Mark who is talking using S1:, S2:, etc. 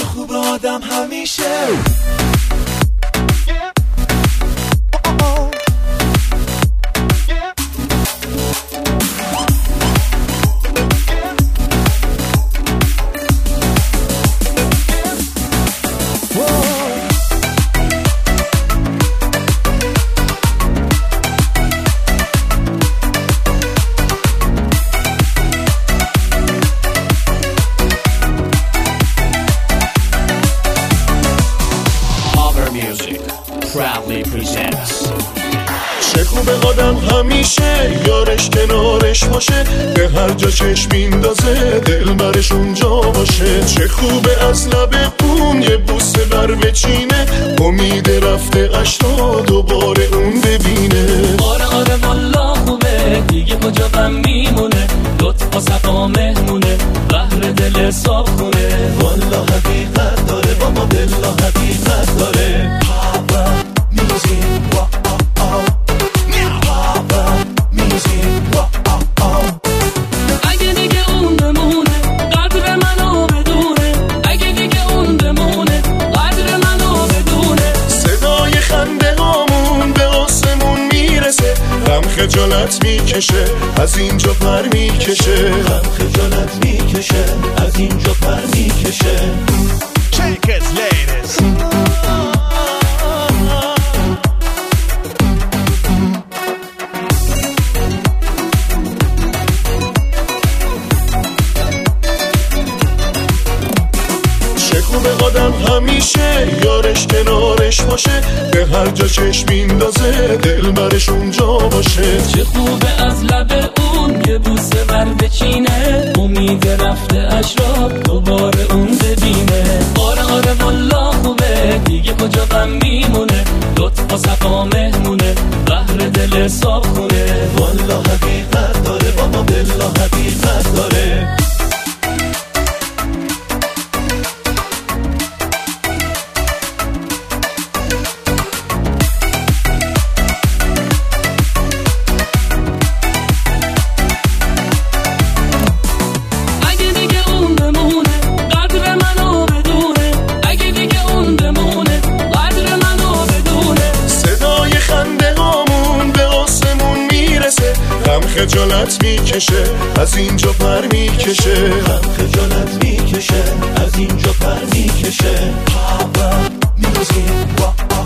S1: خوب آدم همیشه
S2: proudly presents.
S3: چه خوبه آدم همیشه یارش کنارش باشه، به هر جا چشم میندازه دل برش اونجا باشه. چه خوبه از لب اون یه بوسه بر بچینه، امید رفته اشتا دوباره اون ببینه.
S4: آره آره والا خوبه دیگه کجا غم میمونه، لطف و صفا مهمونه بهر دل صاف خونه.
S1: والا حقیقت داره بابا بلا حقیقت داره.
S4: اگه دیگه اون بمونه قدر منو بدونه، اگه دیگه اون بمونه قدر منو بدونه.
S3: صدای خنده هامون به آسمون میرسه، غم خجالت میکشه از اینجا پر میکشه.
S1: غم خجالت میکشه از اینجا پر میکشه.
S2: Take it, ladies.
S3: چه خوبه آدم همیشه یارش کنارش باشه، به هر جا چشم میندازه دل برش اونجا باشه.
S4: چه خوبه از لب اون یه بوسه بر بچینه، امید رفته اش را دوباره اون ببینه. آره آره والا خوبه دیگه کجا غم میمونه، لطف و صفا مهمونه بهر دل صاف خونه.
S1: والا حقیقت داره بابا بلا حقیقت داره.
S3: خجالت میکشه از اینجا پر میکشه.
S1: غم خجالت میکشه از اینجا پر میکشه.